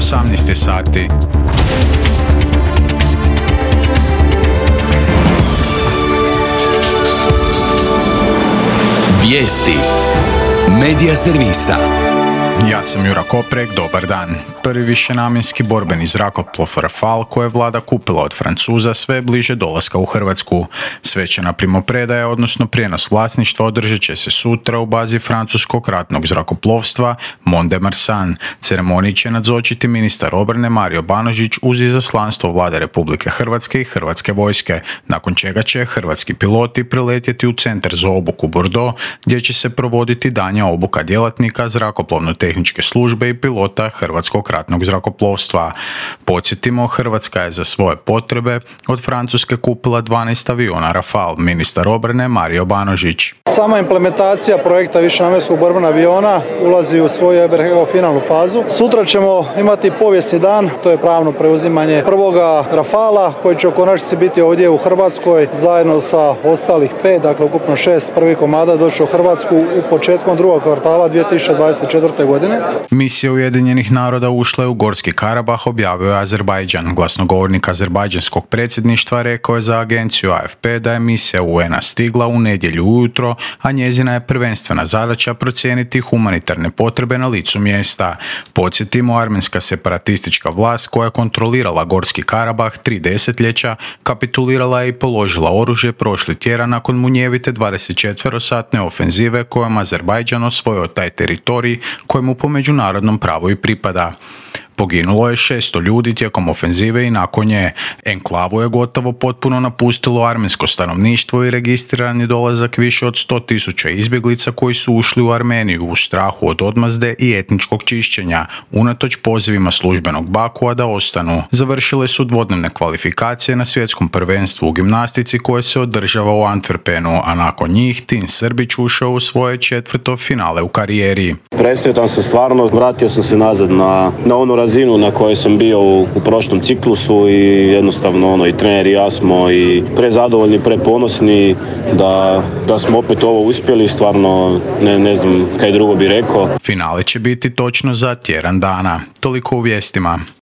18 sati. Vijesti Medija servisa. Ja sam Jura Koprek, dobar dan. Prvi višenamjenski borbeni zrakoplov Rafale koje je vlada kupila od Francuza sve bliže dolaska u Hrvatsku. Svečana primopredaja, odnosno prijenos vlasništva, održat će se sutra u bazi francuskog ratnog zrakoplovstva Mont-de-Marsan. Ceremoniji će nazočiti ministar obrane Mario Banožić uz izaslanstvo vlade Republike Hrvatske i Hrvatske vojske, nakon čega će hrvatski piloti priletjeti u centar za obuku Bordeaux, gdje će se provoditi daljnja obuka djelatnika zrakoplovno-tehničke službe i pilota Hrvatskog ratnog zrakoplovstva. Podsjetimo, Hrvatska je za svoje potrebe od Francuske kupila 12 aviona Rafale, ministar obrane Mario Banožić. Sama implementacija projekta višenamjenskog borbenog aviona ulazi u svoju finalnu fazu. Sutra ćemo imati povijesni dan, to je pravno preuzimanje prvoga Rafala koji će u konačnici biti ovdje u Hrvatskoj zajedno sa ostalih 5, dakle ukupno 6 prvih komada doći u Hrvatsku u početkom drugog kvartala 2024. godine. Misija Ujedinjenih naroda ušla je u Gorski Karabah, objavio je Azerbajdžan. Glasnogovornik azerbajdžanskog predsjedništva rekao je za agenciju AFP da je misija UN-a stigla u nedjelju ujutro, a njezina je prvenstvena zadaća procijeniti humanitarne potrebe na licu mjesta. Podsjetimo, armenska separatistička vlast koja je kontrolirala Gorski Karabah 3 desetljeća kapitulirala je i položila oružje prošli tjedan nakon munjevite 24-satne ofenzive kojom Azerbajdžan osvojio taj teritorij kojemu po međunarodnom pravu i pripada. Poginulo je 600 ljudi tijekom ofenzive i nakon nje. Enklavu je gotovo potpuno napustilo armensko stanovništvo i registriran je dolazak više od 100.000 izbjeglica koji su ušli u Armeniju u strahu od odmazde i etničkog čišćenja, unatoč pozivima službenog Bakua da ostanu. Završile su dvodnevne kvalifikacije na svjetskom prvenstvu u gimnastici koje se održava u Antwerpenu, a nakon njih Tin Srbić ušao u svoje 4. finale u karijeri. Presretan sam stvarno, vratio sam se nazad na onu razinu na kojoj sam bio u prošlom ciklusu i jednostavno i trener i ja smo i prezadovoljni, preponosni da smo opet ovo uspjeli, stvarno ne znam kaj drugo bi rekao. Finale će biti točno za tjedan dana. Toliko u vijestima.